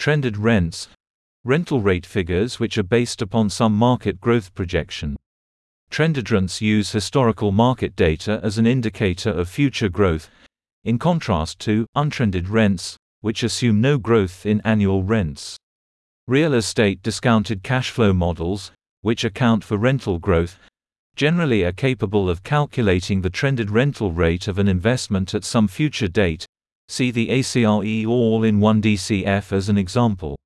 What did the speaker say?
Trended rents, rental rate figures which are based upon some market growth projection. Trended rents use historical market data as an indicator of future growth, in contrast to untrended rents, which assume no growth in annual rents. Real estate discounted cash flow models, which account for rental growth, generally are capable of calculating the trended rental rate of an investment at some future date. See the ACRE all-in-one DCF as an example.